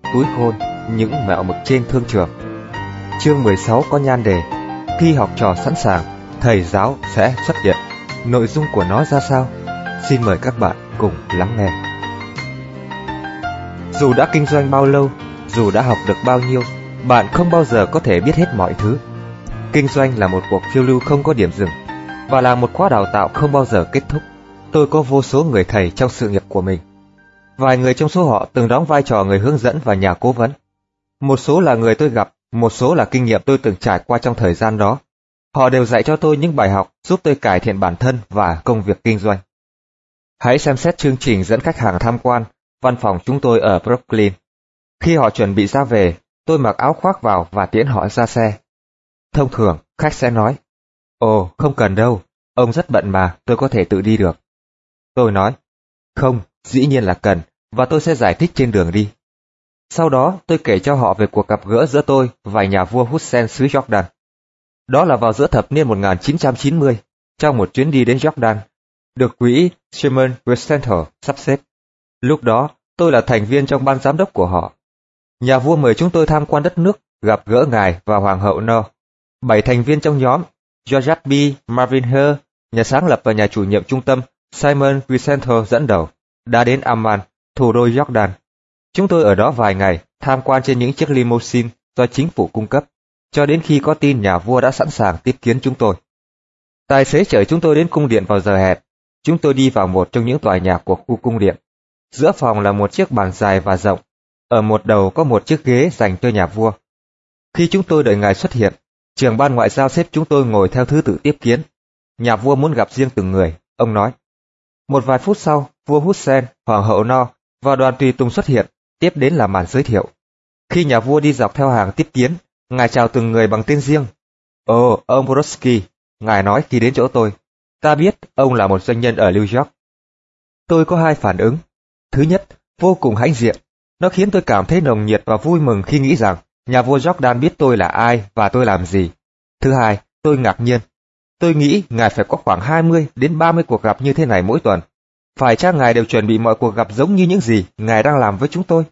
túi khôn, những mẹo mực trên thương trường. Chương 16 có nhan đề: khi học trò sẵn sàng, thầy giáo sẽ xuất hiện. Nội dung của nó ra sao? Xin mời các bạn cùng lắng nghe. Dù đã kinh doanh bao lâu, dù đã học được bao nhiêu, bạn không bao giờ có thể biết hết mọi thứ. Kinh doanh là một cuộc phiêu lưu không có điểm dừng, và là một khóa đào tạo không bao giờ kết thúc. Tôi có vô số người thầy trong sự nghiệp của mình. Vài người trong số họ từng đóng vai trò người hướng dẫn và nhà cố vấn. Một số là người tôi gặp, một số là kinh nghiệm tôi từng trải qua trong thời gian đó. Họ đều dạy cho tôi những bài học giúp tôi cải thiện bản thân và công việc kinh doanh. Hãy xem xét chương trình dẫn khách hàng tham quan văn phòng chúng tôi ở Brooklyn. Khi họ chuẩn bị ra về, tôi mặc áo khoác vào và tiễn họ ra xe. Thông thường, khách sẽ nói: "Ồ, không cần đâu, ông rất bận mà, tôi có thể tự đi được." Tôi nói: "Không, dĩ nhiên là cần, và tôi sẽ giải thích trên đường đi." Sau đó, tôi kể cho họ về cuộc gặp gỡ giữa tôi và nhà vua Hussein xứ Jordan. Đó là vào giữa thập niên 1990, trong một chuyến đi đến Jordan, được quỹ Shimon Center sắp xếp. Lúc đó, tôi là thành viên trong ban giám đốc của họ. Nhà vua mời chúng tôi tham quan đất nước, gặp gỡ ngài và hoàng hậu No. 7 thành viên trong nhóm, George B. Marvin Hare, nhà sáng lập và nhà chủ nhiệm trung tâm Simon Center dẫn đầu, đã đến Amman, thủ đô Jordan. Chúng tôi ở đó vài ngày, tham quan trên những chiếc limousine do chính phủ cung cấp, cho đến khi có tin nhà vua đã sẵn sàng tiếp kiến chúng tôi. Tài xế chở chúng tôi đến cung điện vào giờ hẹn. Chúng tôi đi vào một trong những tòa nhà của khu cung điện. Giữa phòng là một chiếc bàn dài và rộng. Ở một đầu có một chiếc ghế dành cho nhà vua. Khi chúng tôi đợi ngài xuất hiện, trưởng ban ngoại giao xếp chúng tôi ngồi theo thứ tự tiếp kiến. Nhà vua muốn gặp riêng từng người, ông nói. Một vài phút sau, vua Hussein, hoàng hậu No và đoàn tùy tùng xuất hiện, tiếp đến là màn giới thiệu. Khi nhà vua đi dọc theo hàng tiếp kiến, ngài chào từng người bằng tên riêng. "Ồ, ông Brodsky," ngài nói khi đến chỗ tôi. "Ta biết ông là một doanh nhân ở New York." Tôi có hai phản ứng. Thứ nhất, vô cùng hãnh diện. Nó khiến tôi cảm thấy nồng nhiệt và vui mừng khi nghĩ rằng nhà vua Jordan biết tôi là ai và tôi làm gì. Thứ hai, tôi ngạc nhiên. Tôi nghĩ ngài phải có khoảng 20 đến 30 cuộc gặp như thế này mỗi tuần. Phải chăng ngài đều chuẩn bị mọi cuộc gặp giống như những gì ngài đang làm với chúng tôi?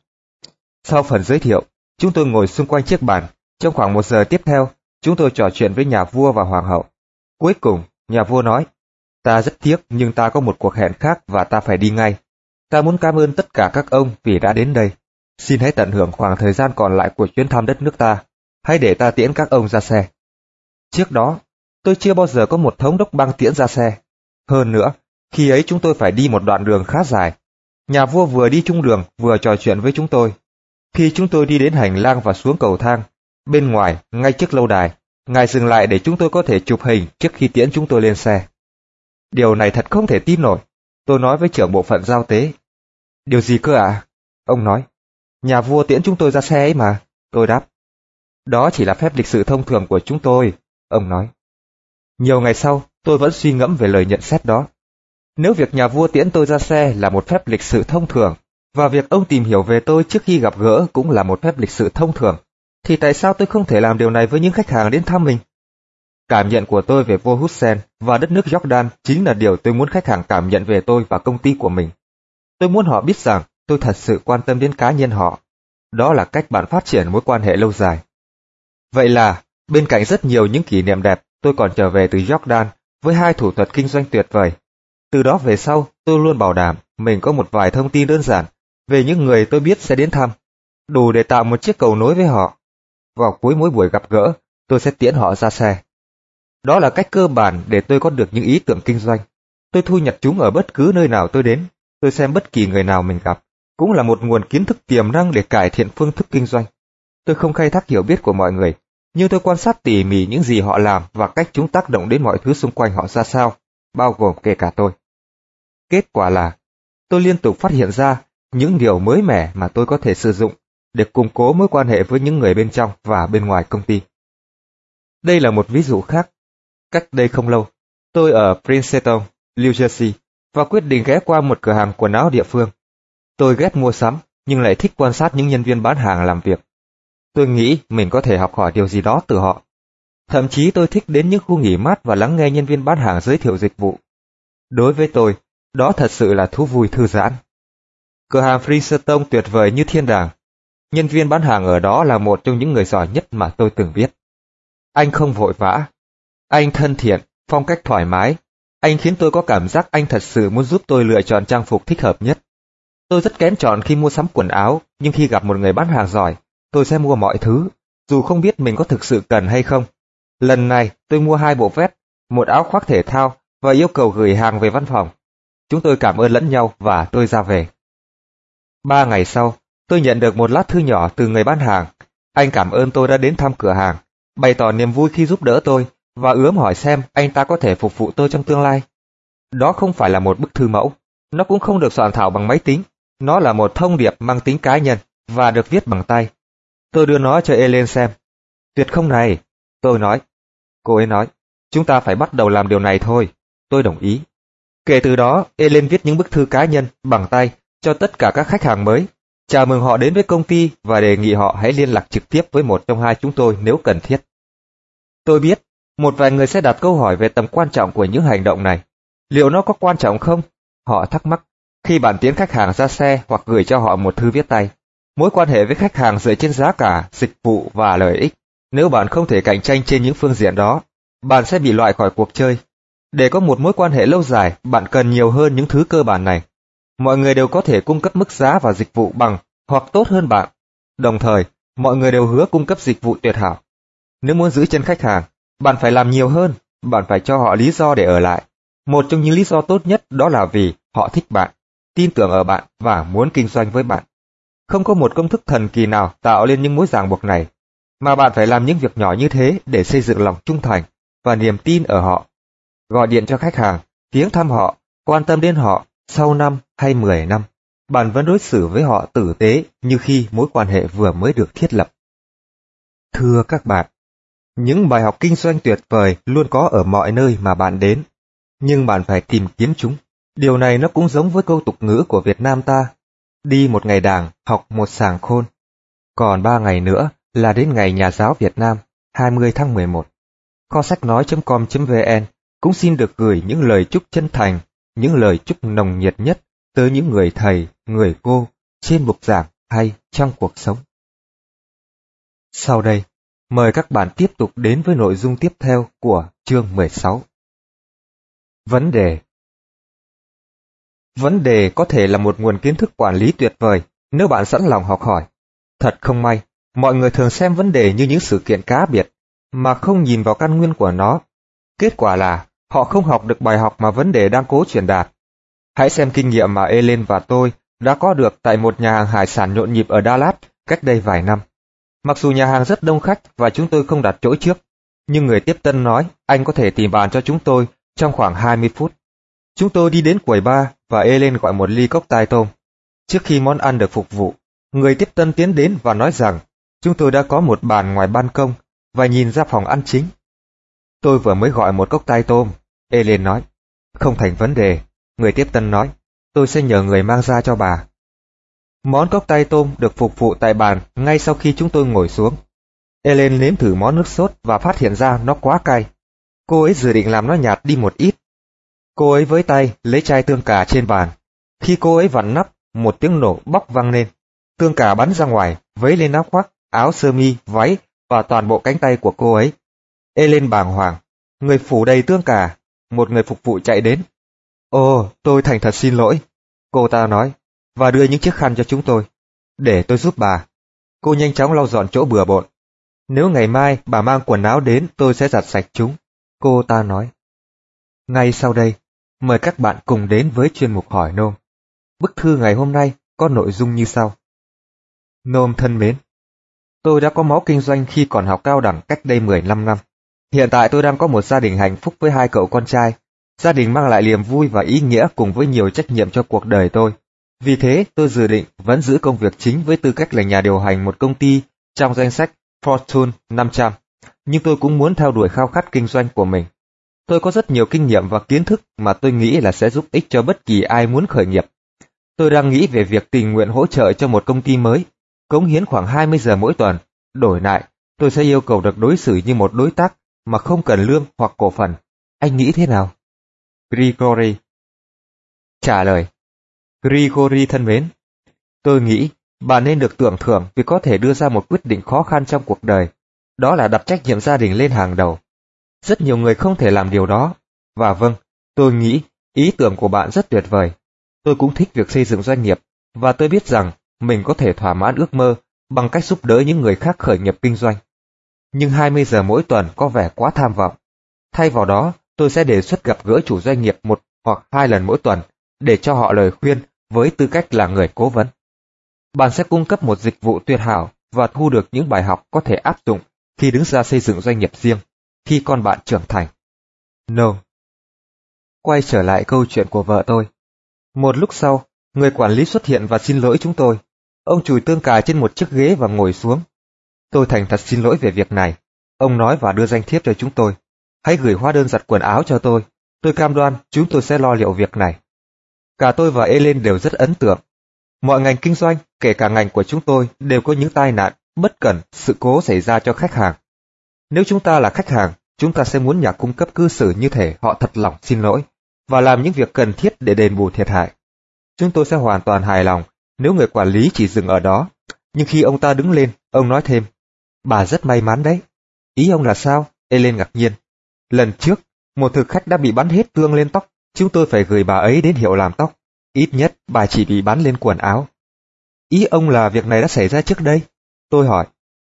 Sau phần giới thiệu, chúng tôi ngồi xung quanh chiếc bàn. Trong khoảng 1 giờ tiếp theo, chúng tôi trò chuyện với nhà vua và hoàng hậu. Cuối cùng, nhà vua nói: "Ta rất tiếc nhưng ta có một cuộc hẹn khác và ta phải đi ngay. Ta muốn cảm ơn tất cả các ông vì đã đến đây. Xin hãy tận hưởng khoảng thời gian còn lại của chuyến thăm đất nước ta. Hãy để ta tiễn các ông ra xe." Trước đó, tôi chưa bao giờ có một thống đốc bang tiễn ra xe. Hơn nữa, khi ấy chúng tôi phải đi một đoạn đường khá dài. Nhà vua vừa đi chung đường vừa trò chuyện với chúng tôi. Khi chúng tôi đi đến hành lang và xuống cầu thang, bên ngoài, ngay trước lâu đài, ngài dừng lại để chúng tôi có thể chụp hình trước khi tiễn chúng tôi lên xe. "Điều này thật không thể tin nổi," tôi nói với trưởng bộ phận giao tế. "Điều gì cơ ạ?" Ông nói. "Nhà vua tiễn chúng tôi ra xe ấy mà," tôi đáp. "Đó chỉ là phép lịch sự thông thường của chúng tôi," ông nói. Nhiều ngày sau, tôi vẫn suy ngẫm về lời nhận xét đó. Nếu việc nhà vua tiễn tôi ra xe là một phép lịch sự thông thường, và việc ông tìm hiểu về tôi trước khi gặp gỡ cũng là một phép lịch sự thông thường, thì tại sao tôi không thể làm điều này với những khách hàng đến thăm mình? Cảm nhận của tôi về vua Hussein và đất nước Jordan chính là điều tôi muốn khách hàng cảm nhận về tôi và công ty của mình. Tôi muốn họ biết rằng tôi thật sự quan tâm đến cá nhân họ. Đó là cách bạn phát triển mối quan hệ lâu dài. Vậy là, bên cạnh rất nhiều những kỷ niệm đẹp, tôi còn trở về từ Jordan với 2 thủ thuật kinh doanh tuyệt vời. Từ đó về sau, tôi luôn bảo đảm mình có một vài thông tin đơn giản về những người tôi biết sẽ đến thăm, đủ để tạo một chiếc cầu nối với họ. Vào cuối mỗi buổi gặp gỡ, tôi sẽ tiễn họ ra xe. Đó là cách cơ bản để tôi có được những ý tưởng kinh doanh. Tôi thu nhặt chúng ở bất cứ nơi nào tôi đến. Tôi xem bất kỳ người nào mình gặp cũng là một nguồn kiến thức tiềm năng để cải thiện phương thức kinh doanh. Tôi không khai thác hiểu biết của mọi người, nhưng tôi quan sát tỉ mỉ những gì họ làm và cách chúng tác động đến mọi thứ xung quanh họ ra sao, bao gồm kể cả tôi. Kết quả là, tôi liên tục phát hiện ra những điều mới mẻ mà tôi có thể sử dụng để củng cố mối quan hệ với những người bên trong và bên ngoài công ty. Đây là một ví dụ khác. Cách đây không lâu, tôi ở Princeton, New Jersey, và quyết định ghé qua một cửa hàng quần áo địa phương. Tôi ghét mua sắm, nhưng lại thích quan sát những nhân viên bán hàng làm việc. Tôi nghĩ mình có thể học hỏi điều gì đó từ họ. Thậm chí tôi thích đến những khu nghỉ mát và lắng nghe nhân viên bán hàng giới thiệu dịch vụ. Đối với tôi, đó thật sự là thú vui thư giãn. Cửa hàng Princeton tuyệt vời như thiên đàng. Nhân viên bán hàng ở đó là một trong những người giỏi nhất mà tôi từng biết. Anh không vội vã. Anh thân thiện, phong cách thoải mái. Anh khiến tôi có cảm giác anh thật sự muốn giúp tôi lựa chọn trang phục thích hợp nhất. Tôi rất kén chọn khi mua sắm quần áo, nhưng khi gặp một người bán hàng giỏi, tôi sẽ mua mọi thứ, dù không biết mình có thực sự cần hay không. Lần này, tôi mua 2 bộ vest, một áo khoác thể thao và yêu cầu gửi hàng về văn phòng. Chúng tôi cảm ơn lẫn nhau và tôi ra về. 3 ngày sau, tôi nhận được một lá thư nhỏ từ người bán hàng. Anh cảm ơn tôi đã đến thăm cửa hàng, bày tỏ niềm vui khi giúp đỡ tôi và ướm hỏi xem anh ta có thể phục vụ tôi trong tương lai. Đó không phải là một bức thư mẫu, nó cũng không được soạn thảo bằng máy tính. Nó là một thông điệp mang tính cá nhân và được viết bằng tay. Tôi đưa nó cho Ellen xem. Tuyệt không này, tôi nói. Cô ấy nói, chúng ta phải bắt đầu làm điều này thôi. Tôi đồng ý. Kể từ đó, Ellen viết những bức thư cá nhân bằng tay cho tất cả các khách hàng mới, chào mừng họ đến với công ty và đề nghị họ hãy liên lạc trực tiếp với một trong hai chúng tôi nếu cần thiết. Tôi biết, một vài người sẽ đặt câu hỏi về tầm quan trọng của những hành động này. Liệu nó có quan trọng không? Họ thắc mắc. Khi bạn tiến khách hàng ra xe hoặc gửi cho họ một thư viết tay, mối quan hệ với khách hàng dựa trên giá cả, dịch vụ và lợi ích. Nếu bạn không thể cạnh tranh trên những phương diện đó, bạn sẽ bị loại khỏi cuộc chơi. Để có một mối quan hệ lâu dài, bạn cần nhiều hơn những thứ cơ bản này. Mọi người đều có thể cung cấp mức giá và dịch vụ bằng hoặc tốt hơn bạn. Đồng thời, mọi người đều hứa cung cấp dịch vụ tuyệt hảo. Nếu muốn giữ chân khách hàng, bạn phải làm nhiều hơn, bạn phải cho họ lý do để ở lại. Một trong những lý do tốt nhất đó là vì họ thích bạn, tin tưởng ở bạn và muốn kinh doanh với bạn. Không có một công thức thần kỳ nào tạo lên những mối ràng buộc này, mà bạn phải làm những việc nhỏ như thế để xây dựng lòng trung thành và niềm tin ở họ. Gọi điện cho khách hàng, viếng thăm họ, quan tâm đến họ sau 5 hay 10 năm. Bạn vẫn đối xử với họ tử tế như khi mối quan hệ vừa mới được thiết lập. Thưa các bạn, những bài học kinh doanh tuyệt vời luôn có ở mọi nơi mà bạn đến, nhưng bạn phải tìm kiếm chúng. Điều này nó cũng giống với câu tục ngữ của Việt Nam ta, đi một ngày đàng, học một sàng khôn. Còn 3 ngày nữa là đến ngày Nhà giáo Việt Nam, 20 tháng 11. Kho sách nói.com.vn cũng xin được gửi những lời chúc chân thành, những lời chúc nồng nhiệt nhất tới những người thầy, người cô, trên bục giảng hay trong cuộc sống. Sau đây, mời các bạn tiếp tục đến với nội dung tiếp theo của chương 16. Vấn đề. Vấn đề có thể là một nguồn kiến thức quản lý tuyệt vời nếu bạn sẵn lòng học hỏi. Thật không may, mọi người thường xem vấn đề như những sự kiện cá biệt, mà không nhìn vào căn nguyên của nó. Kết quả là họ không học được bài học mà vấn đề đang cố truyền đạt. Hãy xem kinh nghiệm mà Ellen và tôi đã có được tại một nhà hàng hải sản nhộn nhịp ở Dallas cách đây vài năm. Mặc dù nhà hàng rất đông khách và chúng tôi không đặt chỗ trước, nhưng người tiếp tân nói anh có thể tìm bàn cho chúng tôi trong khoảng 20 phút. Chúng tôi đi đến quầy bar và Ellen gọi một ly cốc tai tôm. Trước khi món ăn được phục vụ, người tiếp tân tiến đến và nói rằng chúng tôi đã có một bàn ngoài ban công và nhìn ra phòng ăn chính. Tôi vừa mới gọi một cốc tai tôm, Ellen nói. Không thành vấn đề, người tiếp tân nói. Tôi sẽ nhờ người mang ra cho bà. Món cốc tai tôm được phục vụ tại bàn ngay sau khi chúng tôi ngồi xuống. Ellen nếm thử món nước sốt và phát hiện ra nó quá cay. Cô ấy dự định làm nó nhạt đi một ít. Cô ấy với tay lấy chai tương cà trên bàn. Khi cô ấy vặn nắp, một tiếng nổ bóc vang lên. Tương cà bắn ra ngoài, vấy lên áo khoác, áo sơ mi, váy và toàn bộ cánh tay của cô ấy. Ellen bàng hoàng. Người phủ đầy tương cà. Một người phục vụ chạy đến. Ồ, tôi thành thật xin lỗi. Cô ta nói, và đưa những chiếc khăn cho chúng tôi. Để tôi giúp bà. Cô nhanh chóng lau dọn chỗ bừa bộn. Nếu ngày mai bà mang quần áo đến, tôi sẽ giặt sạch chúng. Cô ta nói. Ngay sau đây, mời các bạn cùng đến với chuyên mục hỏi Nôm. Bức thư ngày hôm nay có nội dung như sau. Nôm thân mến, tôi đã có máu kinh doanh khi còn học cao đẳng cách đây 15 năm. Hiện tại tôi đang có một gia đình hạnh phúc với 2 cậu con trai. Gia đình mang lại niềm vui và ý nghĩa cùng với nhiều trách nhiệm cho cuộc đời tôi. Vì thế, tôi dự định vẫn giữ công việc chính với tư cách là nhà điều hành một công ty trong danh sách Fortune 500. Nhưng tôi cũng muốn theo đuổi khao khát kinh doanh của mình. Tôi có rất nhiều kinh nghiệm và kiến thức mà tôi nghĩ là sẽ giúp ích cho bất kỳ ai muốn khởi nghiệp. Tôi đang nghĩ về việc tình nguyện hỗ trợ cho một công ty mới, cống hiến khoảng 20 giờ mỗi tuần. Đổi lại, tôi sẽ yêu cầu được đối xử như một đối tác mà không cần lương hoặc cổ phần. Anh nghĩ thế nào? Grigory trả lời. Grigory thân mến, tôi nghĩ Bạn nên được tưởng thưởng vì có thể đưa ra một quyết định khó khăn trong cuộc đời, đó là đặt trách nhiệm gia đình lên hàng đầu. Rất nhiều người không thể làm điều đó, và vâng, tôi nghĩ ý tưởng của bạn rất tuyệt vời. Tôi cũng thích việc xây dựng doanh nghiệp, và tôi biết rằng mình có thể thỏa mãn ước mơ bằng cách giúp đỡ những người khác khởi nghiệp kinh doanh. Nhưng 20 giờ mỗi tuần có vẻ quá tham vọng. Thay vào đó, tôi sẽ đề xuất gặp gỡ chủ doanh nghiệp 1 hoặc 2 lần mỗi tuần để cho họ lời khuyên với tư cách là người cố vấn. Bạn sẽ cung cấp một dịch vụ tuyệt hảo và thu được những bài học có thể áp dụng khi đứng ra xây dựng doanh nghiệp riêng, khi con bạn trưởng thành. No. Quay trở lại câu chuyện của vợ tôi. Một lúc sau, người quản lý xuất hiện và xin lỗi chúng tôi. Ông chùi tương cà trên một chiếc ghế và ngồi xuống. Tôi thành thật xin lỗi về việc này. Ông nói và đưa danh thiếp cho chúng tôi. Hãy gửi hóa đơn giặt quần áo cho tôi. Tôi cam đoan chúng tôi sẽ lo liệu việc này. Cả tôi và Ellen đều rất ấn tượng. Mọi ngành kinh doanh, kể cả ngành của chúng tôi, đều có những tai nạn, bất cẩn, sự cố xảy ra cho khách hàng. Nếu chúng ta là khách hàng, chúng ta sẽ muốn nhà cung cấp cư xử như thể họ thật lòng xin lỗi và làm những việc cần thiết để đền bù thiệt hại. Chúng tôi sẽ hoàn toàn hài lòng nếu người quản lý chỉ dừng ở đó. Nhưng khi ông ta đứng lên, ông nói thêm, bà rất may mắn đấy. Ý ông là sao? Ellen ngạc nhiên. Lần trước, một thực khách đã bị bắn hết tương lên tóc, chúng tôi phải gửi bà ấy đến hiệu làm tóc. Ít nhất, bà chỉ bị bắn lên quần áo. Ý ông là việc này đã xảy ra trước đây? Tôi hỏi.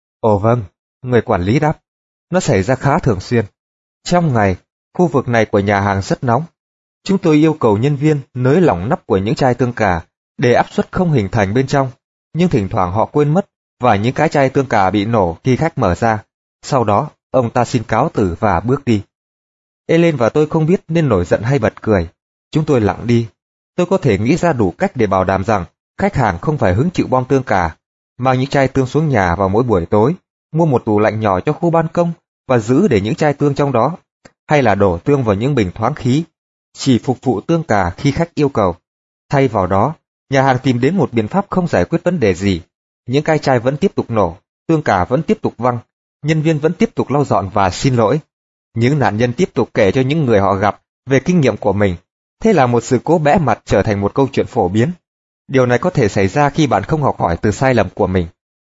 Ồ vâng, người quản lý đáp. Nó xảy ra khá thường xuyên. Trong ngày, khu vực này của nhà hàng rất nóng. Chúng tôi yêu cầu nhân viên nới lỏng nắp của những chai tương cà để áp suất không hình thành bên trong, nhưng thỉnh thoảng họ quên mất và những cái chai tương cà bị nổ khi khách mở ra. Sau đó, ông ta xin cáo từ và bước đi. Ellen và tôi không biết nên nổi giận hay bật cười. Chúng tôi lặng đi. Tôi có thể nghĩ ra đủ cách để bảo đảm rằng khách hàng không phải hứng chịu bom tương cà, mang những chai tương xuống nhà vào mỗi buổi tối, mua một tủ lạnh nhỏ cho khu ban công và giữ để những chai tương trong đó, hay là đổ tương vào những bình thoáng khí, chỉ phục vụ tương cà khi khách yêu cầu. Thay vào đó, nhà hàng tìm đến một biện pháp không giải quyết vấn đề gì. Những cái chai vẫn tiếp tục nổ, tương cà vẫn tiếp tục văng, nhân viên vẫn tiếp tục lau dọn và xin lỗi. Những nạn nhân tiếp tục kể cho những người họ gặp về kinh nghiệm của mình. Thế là một sự cố bẽ mặt trở thành một câu chuyện phổ biến. Điều này có thể xảy ra khi bạn không học hỏi từ sai lầm của mình.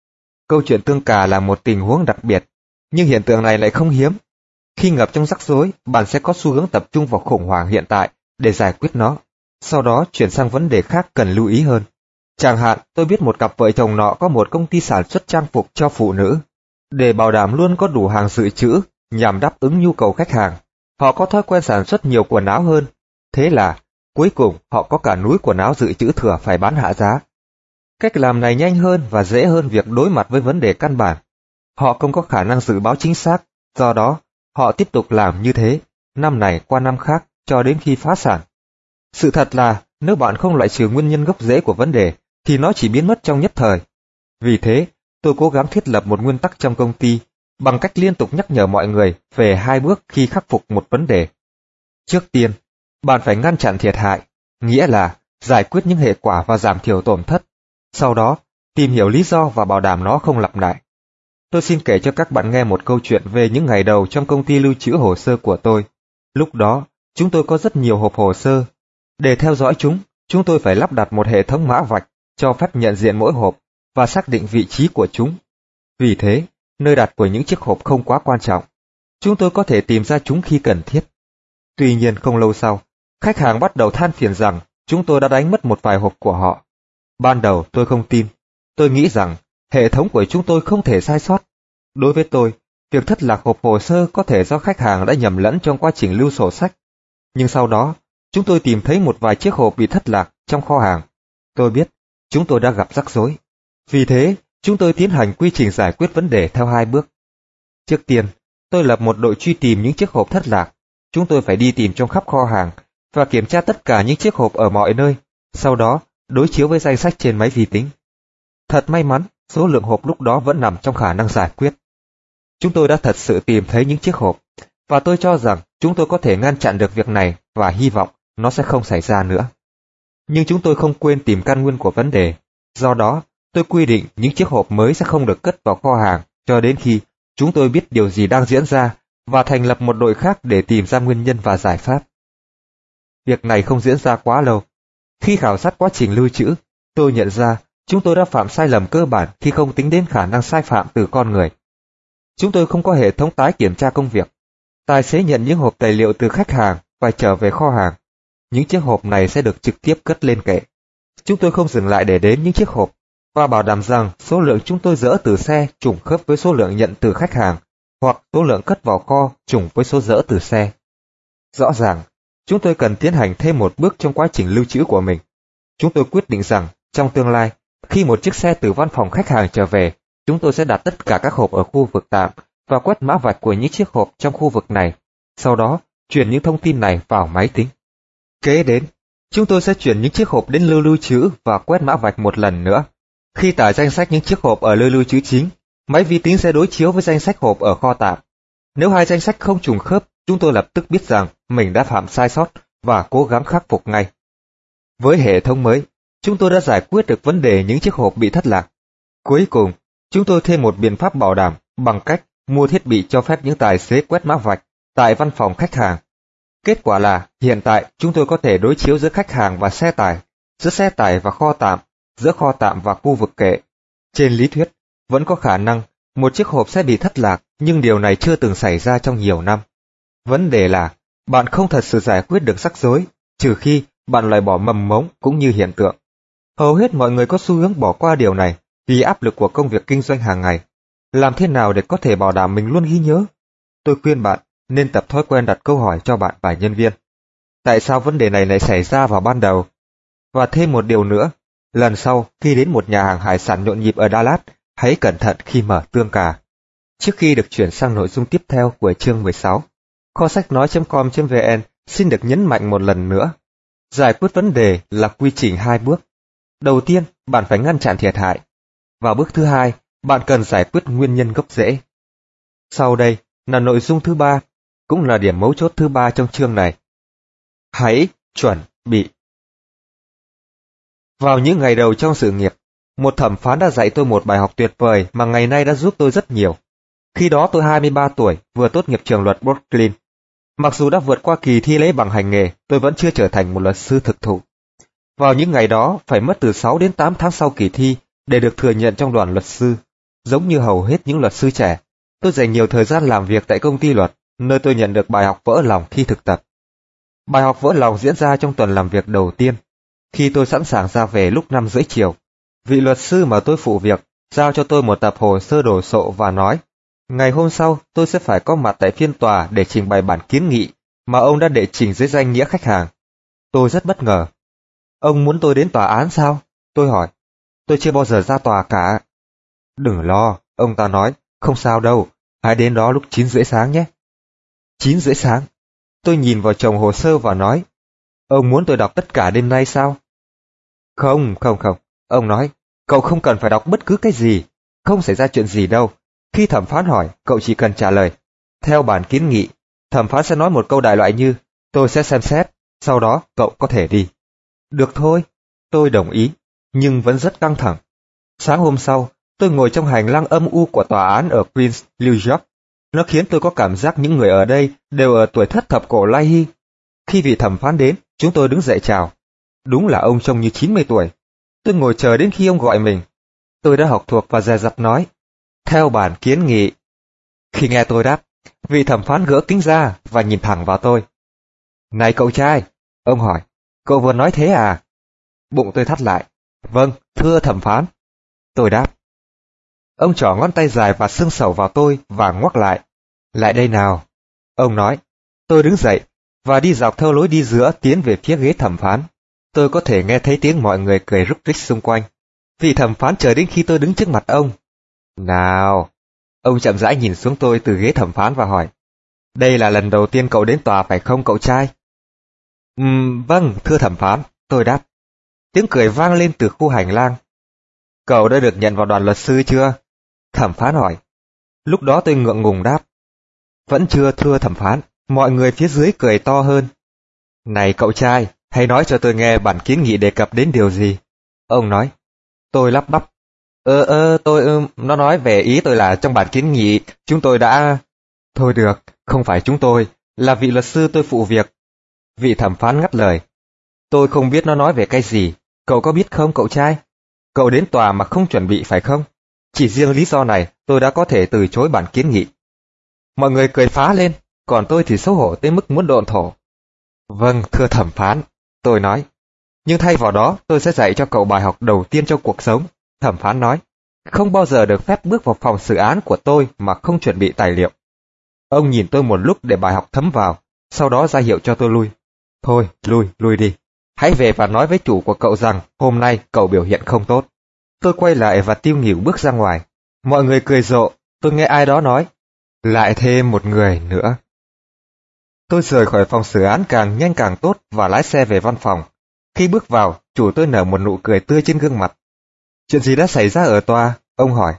Câu chuyện tương cà là một tình huống đặc biệt, nhưng hiện tượng này lại không hiếm. Khi ngập trong rắc rối, bạn sẽ có xu hướng tập trung vào khủng hoảng hiện tại để giải quyết nó, sau đó chuyển sang vấn đề khác cần lưu ý hơn. Chẳng hạn, tôi biết một cặp vợ chồng nọ có một công ty sản xuất trang phục cho phụ nữ. Để bảo đảm luôn có đủ hàng dự trữ nhằm đáp ứng nhu cầu khách hàng, họ có thói quen sản xuất nhiều quần áo hơn. Thế là, cuối cùng họ có cả núi quần áo dự trữ thừa phải bán hạ giá. Cách làm này nhanh hơn và dễ hơn việc đối mặt với vấn đề căn bản. Họ không có khả năng dự báo chính xác, do đó, họ tiếp tục làm như thế, năm này qua năm khác, cho đến khi phá sản. Sự thật là, nếu bạn không loại trừ nguyên nhân gốc rễ của vấn đề, thì nó chỉ biến mất trong nhất thời. Vì thế, tôi cố gắng thiết lập một nguyên tắc trong công ty, bằng cách liên tục nhắc nhở mọi người về 2 bước khi khắc phục một vấn đề. Trước tiên, bạn phải ngăn chặn thiệt hại, nghĩa là giải quyết những hệ quả và giảm thiểu tổn thất. Sau đó, tìm hiểu lý do và bảo đảm nó không lặp lại. Tôi xin kể cho các bạn nghe một câu chuyện về những ngày đầu trong công ty lưu trữ hồ sơ của tôi. Lúc đó, chúng tôi có rất nhiều hộp hồ sơ. Để theo dõi chúng tôi phải lắp đặt một hệ thống mã vạch cho phép nhận diện mỗi hộp và xác định vị trí của chúng. Vì thế, nơi đặt của những chiếc hộp không quá quan trọng. Chúng tôi có thể tìm ra chúng khi cần thiết. Tuy nhiên không lâu sau, khách hàng bắt đầu than phiền rằng chúng tôi đã đánh mất một vài hộp của họ. Ban đầu tôi không tin. Tôi nghĩ rằng hệ thống của chúng tôi không thể sai sót. Đối với tôi, việc thất lạc hộp hồ sơ có thể do khách hàng đã nhầm lẫn trong quá trình lưu sổ sách. Nhưng sau đó, chúng tôi tìm thấy một vài chiếc hộp bị thất lạc trong kho hàng. Tôi biết, chúng tôi đã gặp rắc rối. Vì thế, chúng tôi tiến hành quy trình giải quyết vấn đề theo 2 bước. Trước tiên, tôi lập một đội truy tìm những chiếc hộp thất lạc. Chúng tôi phải đi tìm trong khắp kho hàng và kiểm tra tất cả những chiếc hộp ở mọi nơi, sau đó đối chiếu với danh sách trên máy vi tính. Thật may mắn, số lượng hộp lúc đó vẫn nằm trong khả năng giải quyết. Chúng tôi đã thật sự tìm thấy những chiếc hộp, và tôi cho rằng chúng tôi có thể ngăn chặn được việc này và hy vọng nó sẽ không xảy ra nữa. Nhưng chúng tôi không quên tìm căn nguyên của vấn đề, do đó tôi quy định những chiếc hộp mới sẽ không được cất vào kho hàng cho đến khi chúng tôi biết điều gì đang diễn ra và thành lập một đội khác để tìm ra nguyên nhân và giải pháp. Việc này không diễn ra quá lâu. Khi khảo sát quá trình lưu trữ, tôi nhận ra Chúng tôi đã phạm sai lầm cơ bản khi không tính đến khả năng sai phạm từ con người. Chúng tôi không có hệ thống tái kiểm tra công việc. Tài xế nhận những hộp tài liệu từ khách hàng và trở về kho hàng. Những chiếc hộp này sẽ được trực tiếp cất lên kệ. Chúng tôi không dừng lại để đếm những chiếc hộp và bảo đảm rằng số lượng chúng tôi dỡ từ xe trùng khớp với số lượng nhận từ khách hàng, hoặc số lượng cất vào kho trùng với số dỡ từ xe. Rõ ràng, chúng tôi cần tiến hành thêm một bước trong quá trình lưu trữ của mình. Chúng tôi quyết định rằng, trong tương lai, khi một chiếc xe từ văn phòng khách hàng trở về, chúng tôi sẽ đặt tất cả các hộp ở khu vực tạm và quét mã vạch của những chiếc hộp trong khu vực này. Sau đó, truyền những thông tin này vào máy tính. Kế đến, chúng tôi sẽ chuyển những chiếc hộp đến lưu trữ và quét mã vạch một lần nữa. Khi tải danh sách những chiếc hộp ở lưu trữ chính, máy vi tính sẽ đối chiếu với danh sách hộp ở kho tạm. Nếu hai danh sách không trùng khớp, chúng tôi lập tức biết rằng mình đã phạm sai sót và cố gắng khắc phục ngay. Với hệ thống mới, chúng tôi đã giải quyết được vấn đề những chiếc hộp bị thất lạc. Cuối cùng, chúng tôi thêm một biện pháp bảo đảm bằng cách mua thiết bị cho phép những tài xế quét mã vạch tại văn phòng khách hàng. Kết quả là, hiện tại chúng tôi có thể đối chiếu giữa khách hàng và xe tải, giữa xe tải và kho tạm, giữa kho tạm và khu vực kệ. Trên lý thuyết, vẫn có khả năng một chiếc hộp sẽ bị thất lạc, nhưng điều này chưa từng xảy ra trong nhiều năm. Vấn đề là, bạn không thật sự giải quyết được rắc rối, trừ khi bạn loại bỏ mầm mống cũng như hiện tượng. Hầu hết mọi người có xu hướng bỏ qua điều này vì áp lực của công việc kinh doanh hàng ngày. Làm thế nào để có thể bảo đảm mình luôn ghi nhớ? Tôi khuyên bạn nên tập thói quen đặt câu hỏi cho bạn và nhân viên. Tại sao vấn đề này lại xảy ra vào ban đầu? Và thêm một điều nữa, lần sau khi đến một nhà hàng hải sản nhộn nhịp ở Dallas, hãy cẩn thận khi mở tương cà. Trước khi được chuyển sang nội dung tiếp theo của chương 16, kho sách nói.com.vn xin được nhấn mạnh một lần nữa. Giải quyết vấn đề là quy trình 2 bước. Đầu tiên, bạn phải ngăn chặn thiệt hại. Và bước thứ hai, bạn cần giải quyết nguyên nhân gốc rễ. Sau đây là nội dung thứ 3, cũng là điểm mấu chốt thứ 3 trong chương này. Hãy chuẩn bị. Vào những ngày đầu trong sự nghiệp, một thẩm phán đã dạy tôi một bài học tuyệt vời mà ngày nay đã giúp tôi rất nhiều. Khi đó tôi 23 tuổi, vừa tốt nghiệp trường luật Brooklyn. Mặc dù đã vượt qua kỳ thi lấy bằng hành nghề, tôi vẫn chưa trở thành một luật sư thực thụ. Vào những ngày đó, phải mất từ 6 đến 8 tháng sau kỳ thi để được thừa nhận trong đoàn luật sư. Giống như hầu hết những luật sư trẻ, tôi dành nhiều thời gian làm việc tại công ty luật, nơi tôi nhận được bài học vỡ lòng khi thực tập. Bài học vỡ lòng diễn ra trong tuần làm việc đầu tiên. Khi tôi sẵn sàng ra về lúc 5:30 chiều, vị luật sư mà tôi phụ việc giao cho tôi một tập hồ sơ đồ sộ và nói, ngày hôm sau tôi sẽ phải có mặt tại phiên tòa để trình bày bản kiến nghị mà ông đã đệ trình dưới danh nghĩa khách hàng. Tôi rất bất ngờ. Ông muốn tôi đến tòa án sao? Tôi hỏi. Tôi chưa bao giờ ra tòa cả. Đừng lo, ông ta nói, không sao đâu, hãy đến đó lúc 9:30 sáng nhé. 9:30 sáng? Tôi nhìn vào chồng hồ sơ và nói, ông muốn tôi đọc tất cả đêm nay sao? Không, ông nói, cậu không cần phải đọc bất cứ cái gì, không xảy ra chuyện gì đâu. Khi thẩm phán hỏi, cậu chỉ cần trả lời. Theo bản kiến nghị, thẩm phán sẽ nói một câu đại loại như, tôi sẽ xem xét, sau đó cậu có thể đi. Được thôi, tôi đồng ý, nhưng vẫn rất căng thẳng. Sáng hôm sau, tôi ngồi trong hành lang âm u của tòa án ở Queens, New York. Nó khiến tôi có cảm giác những người ở đây đều ở tuổi thất thập cổ lai hy. Khi vị thẩm phán đến, chúng tôi đứng dậy chào. Đúng là ông trông như 90 tuổi. Tôi ngồi chờ đến khi ông gọi mình. Tôi đã học thuộc và dè dặt nói, theo bản kiến nghị. Khi nghe tôi đáp, vị thẩm phán gỡ kính ra và nhìn thẳng vào tôi. Này cậu trai, ông hỏi, cậu vừa nói thế à? Bụng tôi thắt lại. Vâng, thưa thẩm phán. Tôi đáp. Ông trỏ ngón tay dài và xương sầu vào tôi và ngoắc lại. Lại đây nào. Ông nói. Tôi đứng dậy và đi dọc theo lối đi giữa tiến về phía ghế thẩm phán. Tôi có thể nghe thấy tiếng mọi người cười rúc rích xung quanh. Vị thẩm phán chờ đến khi tôi đứng trước mặt ông. Nào. Ông chậm rãi nhìn xuống tôi từ ghế thẩm phán và hỏi. Đây là lần đầu tiên cậu đến tòa phải không cậu trai? Vâng, thưa thẩm phán. Tôi đáp. Tiếng cười vang lên từ khu hành lang. Cậu đã được nhận vào đoàn luật sư chưa? Thẩm phán hỏi. Lúc đó tôi ngượng ngùng đáp. Vẫn chưa thưa thẩm phán. Mọi người phía dưới cười to hơn. Này cậu trai, hãy nói cho tôi nghe bản kiến nghị đề cập đến điều gì? Ông nói. Tôi lắp bắp. Nó nói về ý tôi là trong bản kiến nghị, chúng tôi đã... Thôi được, không phải chúng tôi, là vị luật sư tôi phụ việc. Vị thẩm phán ngắt lời. Tôi không biết nó nói về cái gì, cậu có biết không cậu trai? Cậu đến tòa mà không chuẩn bị phải không? Chỉ riêng lý do này tôi đã có thể từ chối bản kiến nghị. Mọi người cười phá lên, còn tôi thì xấu hổ tới mức muốn độn thổ. Vâng, thưa thẩm phán, tôi nói. Nhưng thay vào đó tôi sẽ dạy cho cậu bài học đầu tiên trong cuộc sống, thẩm phán nói. Không bao giờ được phép bước vào phòng xử án của tôi mà không chuẩn bị tài liệu. Ông nhìn tôi một lúc để bài học thấm vào, sau đó ra hiệu cho tôi lui. Thôi, lui đi. Hãy về và nói với chủ của cậu rằng hôm nay cậu biểu hiện không tốt. Tôi quay lại và tiêu nghỉu bước ra ngoài. Mọi người cười rộ, tôi nghe ai đó nói. Lại thêm một người nữa. Tôi rời khỏi phòng xử án càng nhanh càng tốt và lái xe về văn phòng. Khi bước vào, chủ tôi nở một nụ cười tươi trên gương mặt. Chuyện gì đã xảy ra ở tòa? Ông hỏi.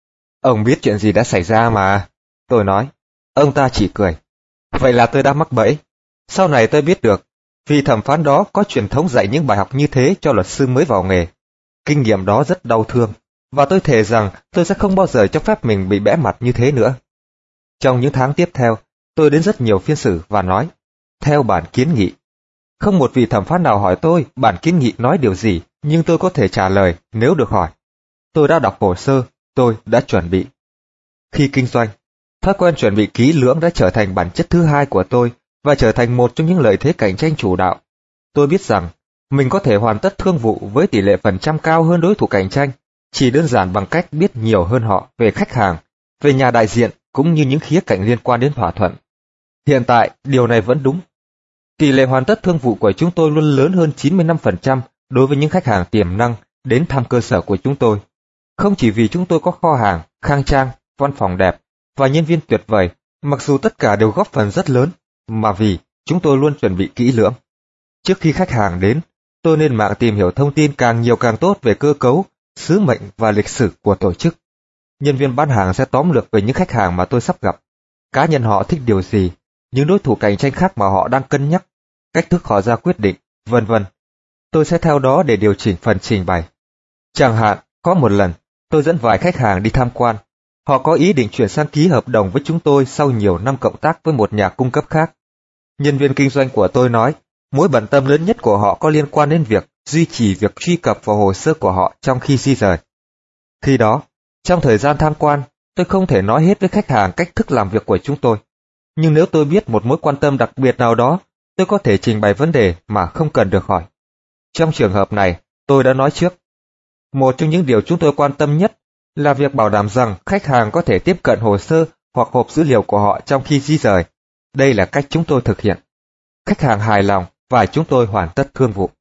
Ông biết chuyện gì đã xảy ra mà. Tôi nói. Ông ta chỉ cười. Vậy là tôi đã mắc bẫy. Sau này tôi biết được, vì thẩm phán đó có truyền thống dạy những bài học như thế cho luật sư mới vào nghề. Kinh nghiệm đó rất đau thương, và tôi thề rằng tôi sẽ không bao giờ cho phép mình bị bẽ mặt như thế nữa. Trong những tháng tiếp theo, tôi đến rất nhiều phiên xử và nói, theo bản kiến nghị. Không một vị thẩm phán nào hỏi tôi bản kiến nghị nói điều gì, nhưng tôi có thể trả lời nếu được hỏi. Tôi đã đọc hồ sơ, tôi đã chuẩn bị. Khi kinh doanh, thói quen chuẩn bị kỹ lưỡng đã trở thành bản chất thứ hai của tôi và trở thành một trong những lợi thế cạnh tranh chủ đạo. Tôi biết rằng mình có thể hoàn tất thương vụ với tỷ lệ phần trăm cao hơn đối thủ cạnh tranh, chỉ đơn giản bằng cách biết nhiều hơn họ về khách hàng, về nhà đại diện cũng như những khía cạnh liên quan đến thỏa thuận. Hiện tại, điều này vẫn đúng. Tỷ lệ hoàn tất thương vụ của chúng tôi luôn lớn hơn 95% đối với những khách hàng tiềm năng đến thăm cơ sở của chúng tôi. Không chỉ vì chúng tôi có kho hàng, khang trang, văn phòng đẹp và nhân viên tuyệt vời, mặc dù tất cả đều góp phần rất lớn, mà vì chúng tôi luôn chuẩn bị kỹ lưỡng. Trước khi khách hàng đến, tôi lên mạng tìm hiểu thông tin càng nhiều càng tốt về cơ cấu, sứ mệnh và lịch sử của tổ chức. Nhân viên bán hàng sẽ tóm lược về những khách hàng mà tôi sắp gặp, cá nhân họ thích điều gì, những đối thủ cạnh tranh khác mà họ đang cân nhắc, cách thức họ ra quyết định, vân vân. Tôi sẽ theo đó để điều chỉnh phần trình bày. Chẳng hạn, có một lần, tôi dẫn vài khách hàng đi tham quan. Họ có ý định chuyển sang ký hợp đồng với chúng tôi sau nhiều năm cộng tác với một nhà cung cấp khác. Nhân viên kinh doanh của tôi nói, mối bận tâm lớn nhất của họ có liên quan đến việc duy trì việc truy cập vào hồ sơ của họ trong khi di rời. Khi đó, trong thời gian tham quan, tôi không thể nói hết với khách hàng cách thức làm việc của chúng tôi. Nhưng nếu tôi biết một mối quan tâm đặc biệt nào đó, tôi có thể trình bày vấn đề mà không cần được hỏi. Trong trường hợp này, tôi đã nói trước. Một trong những điều chúng tôi quan tâm nhất là việc bảo đảm rằng khách hàng có thể tiếp cận hồ sơ hoặc hộp dữ liệu của họ trong khi di rời. Đây là cách chúng tôi thực hiện. Khách hàng hài lòng và chúng tôi hoàn tất thương vụ.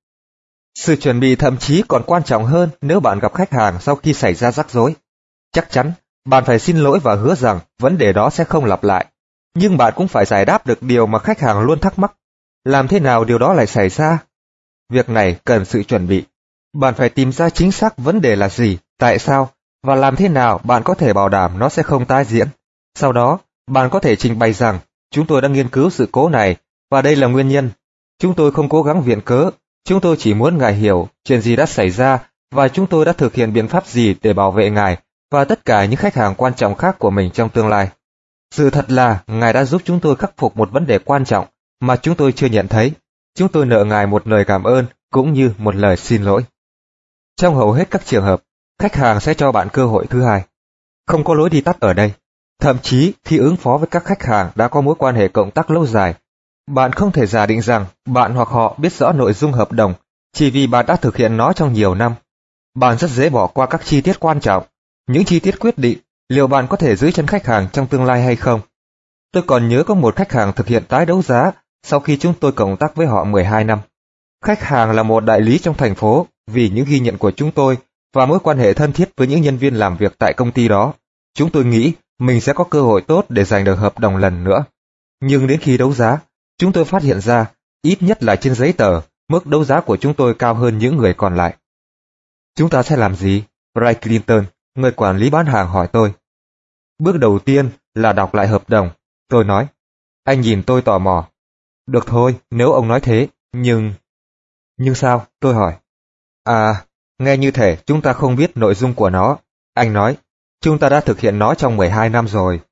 Sự chuẩn bị thậm chí còn quan trọng hơn nếu bạn gặp khách hàng sau khi xảy ra rắc rối. Chắc chắn, bạn phải xin lỗi và hứa rằng vấn đề đó sẽ không lặp lại. Nhưng bạn cũng phải giải đáp được điều mà khách hàng luôn thắc mắc. Làm thế nào điều đó lại xảy ra? Việc này cần sự chuẩn bị. Bạn phải tìm ra chính xác vấn đề là gì, tại sao, và làm thế nào bạn có thể bảo đảm nó sẽ không tái diễn. Sau đó, bạn có thể trình bày rằng chúng tôi đã nghiên cứu sự cố này và đây là nguyên nhân. Chúng tôi không cố gắng viện cớ, chúng tôi chỉ muốn ngài hiểu chuyện gì đã xảy ra và chúng tôi đã thực hiện biện pháp gì để bảo vệ ngài và tất cả những khách hàng quan trọng khác của mình trong tương lai. Sự thật là ngài đã giúp chúng tôi khắc phục một vấn đề quan trọng mà chúng tôi chưa nhận thấy. Chúng tôi nợ ngài một lời cảm ơn cũng như một lời xin lỗi. Trong hầu hết các trường hợp, khách hàng sẽ cho bạn cơ hội thứ hai. Không có lối đi tắt ở đây. Thậm chí khi ứng phó với các khách hàng đã có mối quan hệ cộng tác lâu dài, bạn không thể giả định rằng bạn hoặc họ biết rõ nội dung hợp đồng chỉ vì bạn đã thực hiện nó trong nhiều năm. Bạn rất dễ bỏ qua các chi tiết quan trọng. Những chi tiết quyết định liệu bạn có thể giữ chân khách hàng trong tương lai hay không. Tôi còn nhớ có một khách hàng thực hiện tái đấu giá sau khi chúng tôi cộng tác với họ 12 năm. Khách hàng là một đại lý trong thành phố vì những ghi nhận của chúng tôi và mối quan hệ thân thiết với những nhân viên làm việc tại công ty đó. Chúng tôi nghĩ mình sẽ có cơ hội tốt để giành được hợp đồng lần nữa. Nhưng đến khi đấu giá, chúng tôi phát hiện ra, ít nhất là trên giấy tờ, mức đấu giá của chúng tôi cao hơn những người còn lại. Chúng ta sẽ làm gì? Ray Clinton, người quản lý bán hàng hỏi tôi. Bước đầu tiên là đọc lại hợp đồng, tôi nói. Anh nhìn tôi tò mò. Được thôi, nếu ông nói thế, nhưng... Nhưng sao? Tôi hỏi. À, nghe như thể chúng ta không biết nội dung của nó. Anh nói, chúng ta đã thực hiện nó trong 12 năm rồi.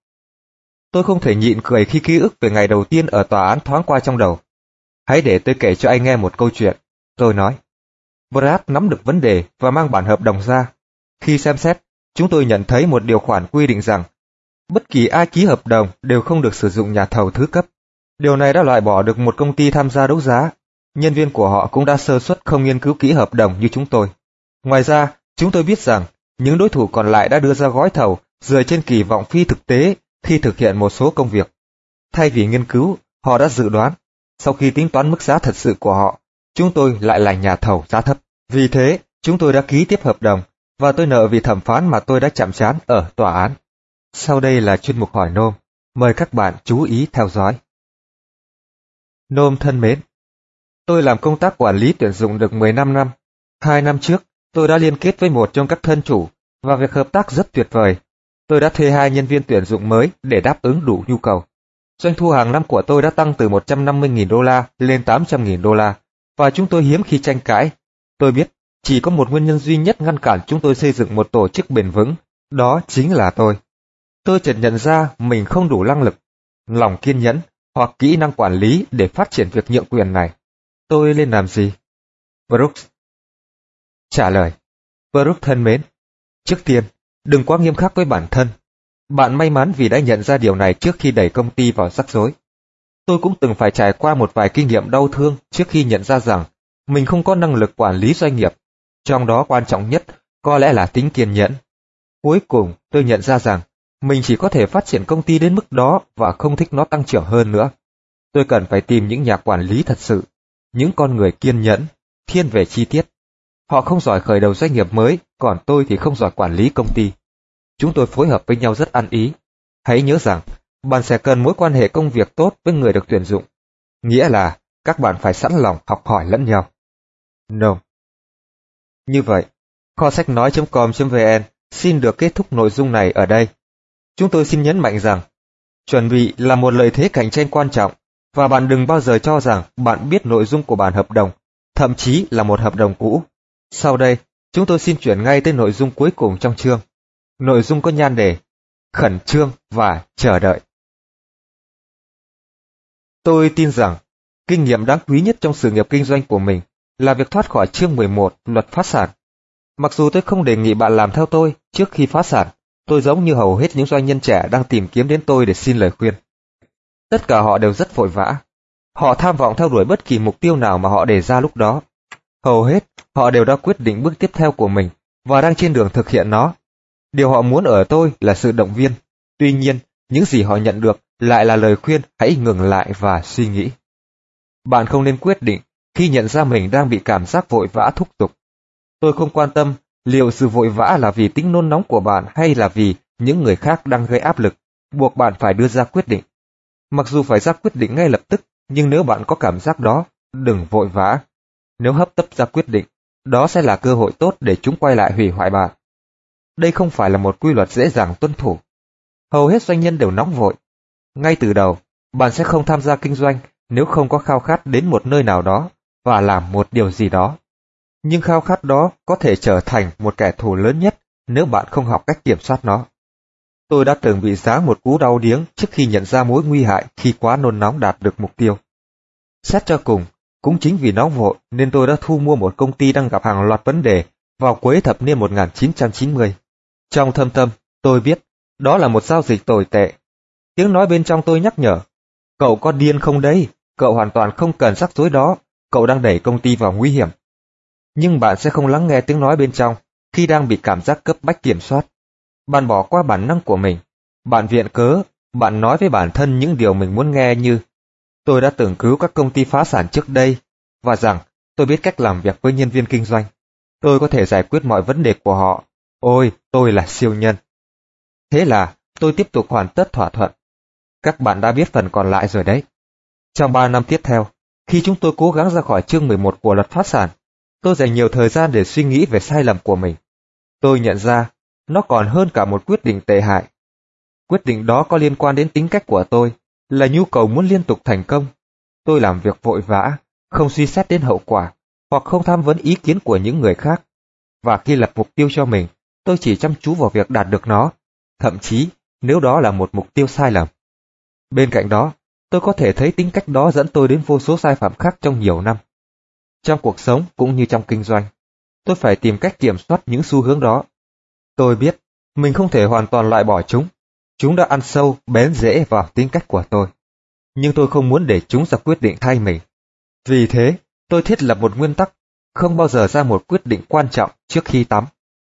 Tôi không thể nhịn cười khi ký ức về ngày đầu tiên ở tòa án thoáng qua trong đầu. Hãy để tôi kể cho anh nghe một câu chuyện, tôi nói. Brad nắm được vấn đề và mang bản hợp đồng ra. Khi xem xét, chúng tôi nhận thấy một điều khoản quy định rằng bất kỳ ai ký hợp đồng đều không được sử dụng nhà thầu thứ cấp. Điều này đã loại bỏ được một công ty tham gia đấu giá. Nhân viên của họ cũng đã sơ suất không nghiên cứu kỹ hợp đồng như chúng tôi. Ngoài ra, chúng tôi biết rằng những đối thủ còn lại đã đưa ra gói thầu dựa trên kỳ vọng phi thực tế khi thực hiện một số công việc. Thay vì nghiên cứu, họ đã dự đoán. Sau khi tính toán mức giá thật sự của họ, chúng tôi lại là nhà thầu giá thấp. Vì thế, chúng tôi đã ký tiếp hợp đồng, và tôi nợ vị thẩm phán mà tôi đã chạm trán ở tòa án. Sau đây là chuyên mục hỏi Nôm. Mời các bạn chú ý theo dõi. Nôm thân mến, tôi làm công tác quản lý tuyển dụng được 15 năm. 2 năm trước, tôi đã liên kết với một trong các thân chủ, và việc hợp tác rất tuyệt vời. Tôi đã thuê 2 nhân viên tuyển dụng mới để đáp ứng đủ nhu cầu. Doanh thu hàng năm của tôi đã tăng từ 150.000 đô la lên 800.000 đô la, và chúng tôi hiếm khi tranh cãi. Tôi biết, chỉ có một nguyên nhân duy nhất ngăn cản chúng tôi xây dựng một tổ chức bền vững, đó chính là tôi. Tôi chợt nhận ra mình không đủ năng lực, lòng kiên nhẫn hoặc kỹ năng quản lý để phát triển việc nhượng quyền này. Tôi nên làm gì? Brooks trả lời. Brooks thân mến, trước tiên, đừng quá nghiêm khắc với bản thân. Bạn may mắn vì đã nhận ra điều này trước khi đẩy công ty vào rắc rối. Tôi cũng từng phải trải qua một vài kinh nghiệm đau thương trước khi nhận ra rằng mình không có năng lực quản lý doanh nghiệp. Trong đó quan trọng nhất có lẽ là tính kiên nhẫn. Cuối cùng, tôi nhận ra rằng mình chỉ có thể phát triển công ty đến mức đó và không thích nó tăng trưởng hơn nữa. Tôi cần phải tìm những nhà quản lý thật sự, những con người kiên nhẫn, thiên về chi tiết. Họ không giỏi khởi đầu doanh nghiệp mới, còn tôi thì không giỏi quản lý công ty. Chúng tôi phối hợp với nhau rất ăn ý. Hãy nhớ rằng, bạn sẽ cần mối quan hệ công việc tốt với người được tuyển dụng. Nghĩa là, các bạn phải sẵn lòng học hỏi lẫn nhau. No. Như vậy, kho sách nói.com.vn xin được kết thúc nội dung này ở đây. Chúng tôi xin nhấn mạnh rằng, chuẩn bị là một lợi thế cạnh tranh quan trọng, và bạn đừng bao giờ cho rằng bạn biết nội dung của bản hợp đồng, thậm chí là một hợp đồng cũ. Sau đây, chúng tôi xin chuyển ngay tới nội dung cuối cùng trong chương. Nội dung có nhan đề, khẩn trương và chờ đợi. Tôi tin rằng, kinh nghiệm đáng quý nhất trong sự nghiệp kinh doanh của mình là việc thoát khỏi chương 11 luật phá sản. Mặc dù tôi không đề nghị bạn làm theo tôi trước khi phá sản, tôi giống như hầu hết những doanh nhân trẻ đang tìm kiếm đến tôi để xin lời khuyên. Tất cả họ đều rất vội vã. Họ tham vọng theo đuổi bất kỳ mục tiêu nào mà họ đề ra lúc đó. Hầu hết, họ đều đã quyết định bước tiếp theo của mình và đang trên đường thực hiện nó. Điều họ muốn ở tôi là sự động viên. Tuy nhiên, những gì họ nhận được lại là lời khuyên hãy ngừng lại và suy nghĩ. Bạn không nên quyết định khi nhận ra mình đang bị cảm giác vội vã thúc giục. Tôi không quan tâm liệu sự vội vã là vì tính nôn nóng của bạn hay là vì những người khác đang gây áp lực, buộc bạn phải đưa ra quyết định. Mặc dù phải ra quyết định ngay lập tức, nhưng nếu bạn có cảm giác đó, đừng vội vã. Nếu hấp tấp ra quyết định, đó sẽ là cơ hội tốt để chúng quay lại hủy hoại bạn. Đây không phải là một quy luật dễ dàng tuân thủ. Hầu hết doanh nhân đều nóng vội. Ngay từ đầu, bạn sẽ không tham gia kinh doanh nếu không có khao khát đến một nơi nào đó và làm một điều gì đó. Nhưng khao khát đó có thể trở thành một kẻ thù lớn nhất nếu bạn không học cách kiểm soát nó. Tôi đã từng bị giáng một cú đau điếng trước khi nhận ra mối nguy hại khi quá nôn nóng đạt được mục tiêu. Xét cho cùng, cũng chính vì nóng vội nên tôi đã thu mua một công ty đang gặp hàng loạt vấn đề vào cuối thập niên 1990. Trong thâm tâm, tôi biết đó là một giao dịch tồi tệ. Tiếng nói bên trong tôi nhắc nhở, cậu có điên không đấy, cậu hoàn toàn không cần rắc rối đó, cậu đang đẩy công ty vào nguy hiểm. Nhưng bạn sẽ không lắng nghe tiếng nói bên trong khi đang bị cảm giác cấp bách kiểm soát. Bạn bỏ qua bản năng của mình. Bạn viện cớ, bạn nói với bản thân những điều mình muốn nghe như tôi đã từng cứu các công ty phá sản trước đây, và rằng tôi biết cách làm việc với nhân viên kinh doanh. Tôi có thể giải quyết mọi vấn đề của họ. Ôi, tôi là siêu nhân. Thế là tôi tiếp tục hoàn tất thỏa thuận. Các bạn đã biết phần còn lại rồi đấy. Trong 3 năm tiếp theo, khi chúng tôi cố gắng ra khỏi chương 11 của luật phá sản, tôi dành nhiều thời gian để suy nghĩ về sai lầm của mình. Tôi nhận ra, nó còn hơn cả một quyết định tệ hại. Quyết định đó có liên quan đến tính cách của tôi, là nhu cầu muốn liên tục thành công. Tôi làm việc vội vã, không suy xét đến hậu quả, hoặc không tham vấn ý kiến của những người khác. Và khi lập mục tiêu cho mình, tôi chỉ chăm chú vào việc đạt được nó, thậm chí nếu đó là một mục tiêu sai lầm. Bên cạnh đó, tôi có thể thấy tính cách đó dẫn tôi đến vô số sai phạm khác trong nhiều năm. Trong cuộc sống cũng như trong kinh doanh, Tôi phải tìm cách kiểm soát những xu hướng đó. Tôi biết mình không thể hoàn toàn loại bỏ chúng. Chúng đã ăn sâu, bén rễ vào tính cách của tôi. Nhưng tôi không muốn để chúng ra quyết định thay mình. Vì thế, tôi thiết lập một nguyên tắc, không bao giờ ra một quyết định quan trọng trước khi tắm.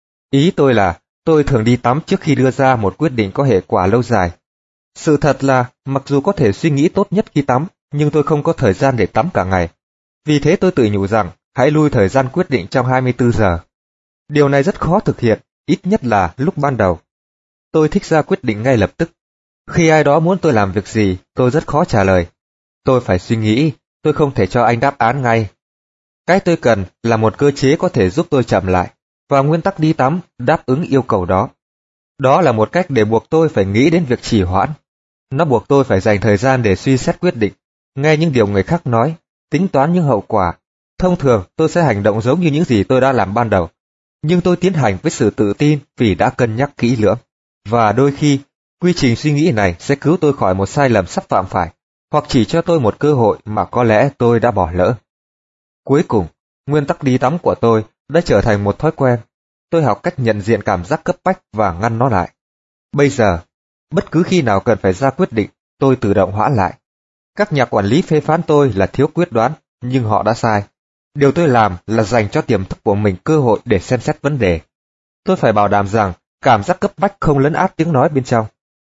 Ý tôi là, tôi thường đi tắm trước khi đưa ra một quyết định có hệ quả lâu dài. Sự thật là, mặc dù có thể suy nghĩ tốt nhất khi tắm, nhưng tôi không có thời gian để tắm cả ngày. Vì thế tôi tự nhủ rằng, hãy lui thời gian quyết định trong 24 giờ. Điều này rất khó thực hiện, ít nhất là lúc ban đầu. Tôi thích ra quyết định ngay lập tức. Khi ai đó muốn tôi làm việc gì, tôi rất khó trả lời. Tôi phải suy nghĩ, tôi không thể cho anh đáp án ngay. Cái tôi cần là một cơ chế có thể giúp tôi chậm lại, và nguyên tắc đi tắm đáp ứng yêu cầu đó. Đó là một cách để buộc tôi phải nghĩ đến việc trì hoãn. Nó buộc tôi phải dành thời gian để suy xét quyết định, nghe những điều người khác nói, tính toán những hậu quả. Thông thường tôi sẽ hành động giống như những gì tôi đã làm ban đầu, nhưng tôi tiến hành với sự tự tin vì đã cân nhắc kỹ lưỡng. Và đôi khi, quy trình suy nghĩ này sẽ cứu tôi khỏi một sai lầm sắp phạm phải, hoặc chỉ cho tôi một cơ hội mà có lẽ tôi đã bỏ lỡ. Cuối cùng, nguyên tắc đi tắm của tôi đã trở thành một thói quen. Tôi học cách nhận diện cảm giác cấp bách và ngăn nó lại. Bây giờ, bất cứ khi nào cần phải ra quyết định, tôi tự động hoãn lại. Các nhà quản lý phê phán tôi là thiếu quyết đoán, nhưng họ đã sai. Điều tôi làm là dành cho tiềm thức của mình cơ hội để xem xét vấn đề. Tôi phải bảo đảm rằng cảm giác cấp bách không lấn át tiếng nói bên trong.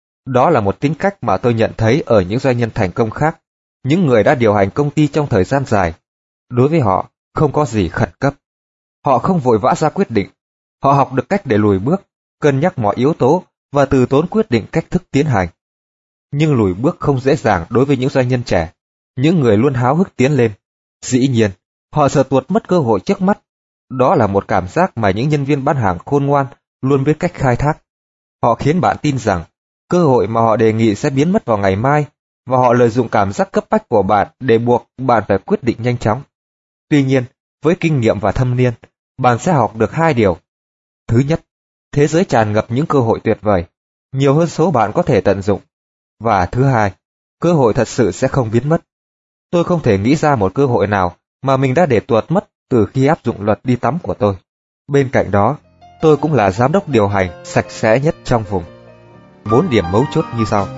Đó là một tính cách mà tôi nhận thấy ở những doanh nhân thành công khác, những người đã điều hành công ty trong thời gian dài. Đối với họ, không có gì khẩn cấp. Họ không vội vã ra quyết định. Họ học được cách để lùi bước, cân nhắc mọi yếu tố và từ tốn quyết định cách thức tiến hành. Nhưng lùi bước không dễ dàng đối với những doanh nhân trẻ, những người luôn háo hức tiến lên. Dĩ nhiên, họ sợ tuột mất cơ hội trước mắt. Đó là một cảm giác mà những nhân viên bán hàng khôn ngoan luôn biết cách khai thác. Họ khiến bạn tin rằng cơ hội mà họ đề nghị sẽ biến mất vào ngày mai, và họ lợi dụng cảm giác cấp bách của bạn để buộc bạn phải quyết định nhanh chóng. Tuy nhiên, với kinh nghiệm và thâm niên, bạn sẽ học được hai điều. Thứ nhất, thế giới tràn ngập những cơ hội tuyệt vời, nhiều hơn số bạn có thể tận dụng. Và thứ hai, cơ hội thật sự sẽ không biến mất. Tôi không thể nghĩ ra một cơ hội nào mà mình đã để tuột mất từ khi áp dụng luật đi tắm của tôi. Bên cạnh đó, tôi cũng là giám đốc điều hành sạch sẽ nhất trong vùng. 4 điểm mấu chốt như sau.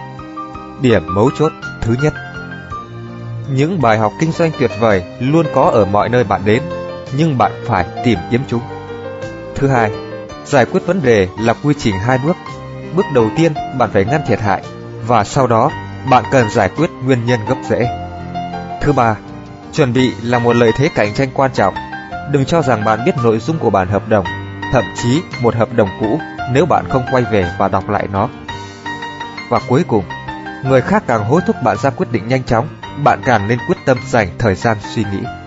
Điểm mấu chốt thứ nhất. Những bài học kinh doanh tuyệt vời luôn có ở mọi nơi bạn đến, nhưng bạn phải tìm kiếm chúng. Thứ hai, giải quyết vấn đề là quy trình 2 bước. Bước đầu tiên bạn phải ngăn thiệt hại, và sau đó bạn cần giải quyết nguyên nhân gốc rễ. Thứ ba, chuẩn bị là một lợi thế cạnh tranh quan trọng. Đừng cho rằng bạn biết nội dung của bản hợp đồng, thậm chí một hợp đồng cũ, nếu bạn không quay về và đọc lại nó. Và cuối cùng, người khác càng hối thúc bạn ra quyết định nhanh chóng, bạn càng nên quyết tâm dành thời gian suy nghĩ.